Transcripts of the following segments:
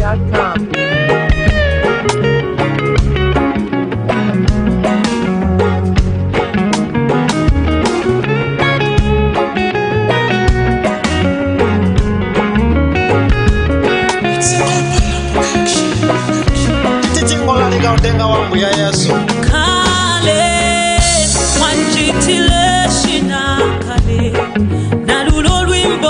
BeatStream.com. Kale wanjitile shina kale nalulo lwimbo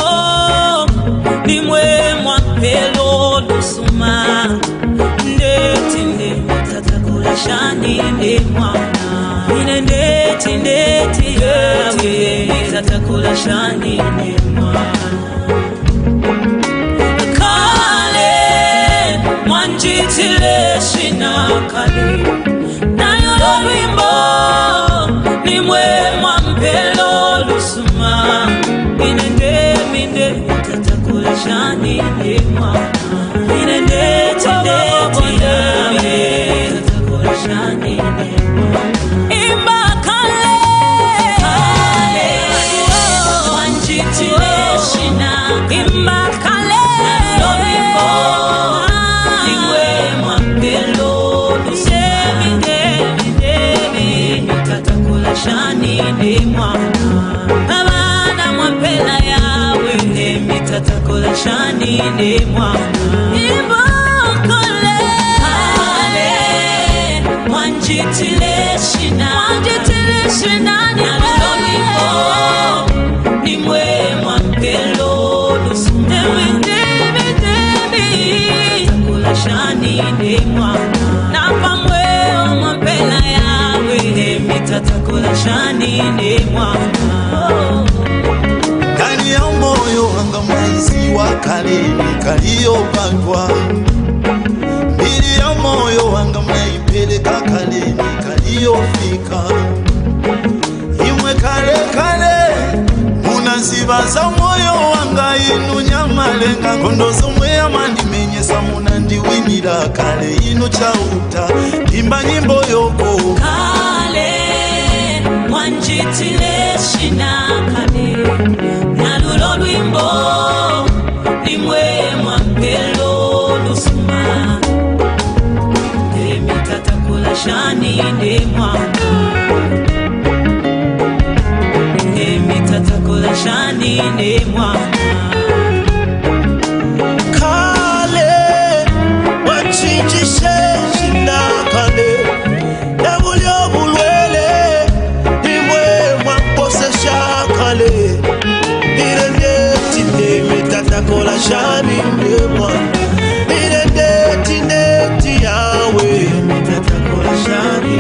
nimwe mwapelo lusuma ndeti ndetatagula shani ne mwana ndeti yawe tatagula shani ne mwana kale wanjitile shina kale wimbo nimwe mwampelo lusuma minde tatakula shani ne mwana tatakula shani ne mwana imba kale wanjitile shina imba kale nimwe mwampelo lusuma shani ne mwana abana mwapela yawe mitatakola shani ne mwana ibokole wanjitile shina nimwe mwapelo lusuma takola shani ne mwana napamwe mwapela yawe tatakula shani ne mwana ndani ya moyo wanga mwenzi wa kale nikaliopandwa mbili ya moyo wanga mnaipeleka kale nikaliofika imwe kale munazibaza moyo wanga inu nyamalenga kondozo mwe amani menyesa munandiwinira kale inu chauta imba nyimbo yoko wanjitile shina kale nalulo lwimbo nimwe mwampelo lusuma tatakula shani ne mwana tatakula shani ne mwana kale wachinjishe shina kale nabulyo bulwele kale irendeti mitatakola shani ne mwana irendeti yawe mitatakola shani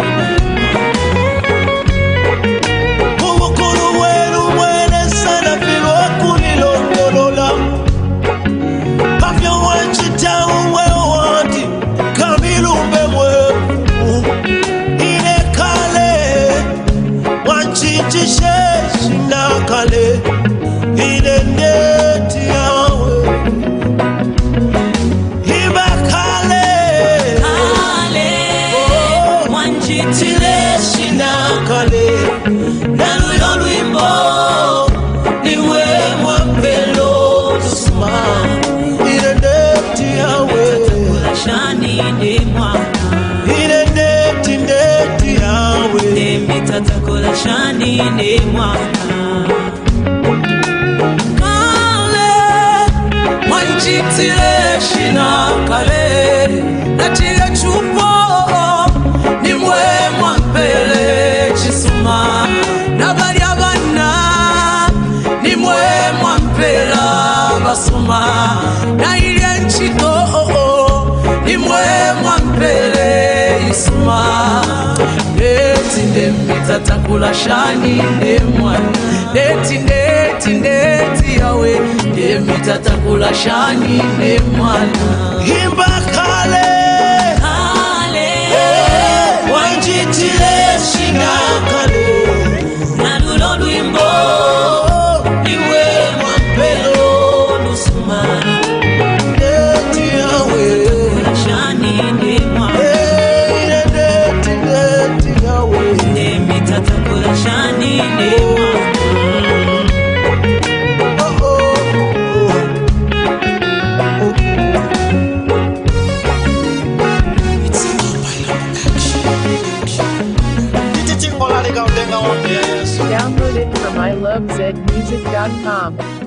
ubukuru wenu mwene sana filwa kunilondolola pavyo wanchita uwe wandi kamilumbe mwe ine kale wanchinjishe kale ilendeti yawe iba kale wanjitile shina kale nalulo lwimbo niwe mwapelo lusuma ilendeti yawe tatakula shani ne mwana ilendeti yawe tatakula shani ne mwana wanjitile shina kale natile chupo nimwe mwampele chisuma nabali abana nimwe mwampela basuma na ile nchito nimwe mwampele isuma ndeti tatakula shani ne mwana ndeti yawe tatakula shani ne mwana imba kale wanjitile shina kale nalulo lwimbo niwe mwampelo lusuma ndeti yawe tatakula shani ne mwana ndeti yawe tatakula shani ne mwana Yes. Download it from ilovezmusic.com.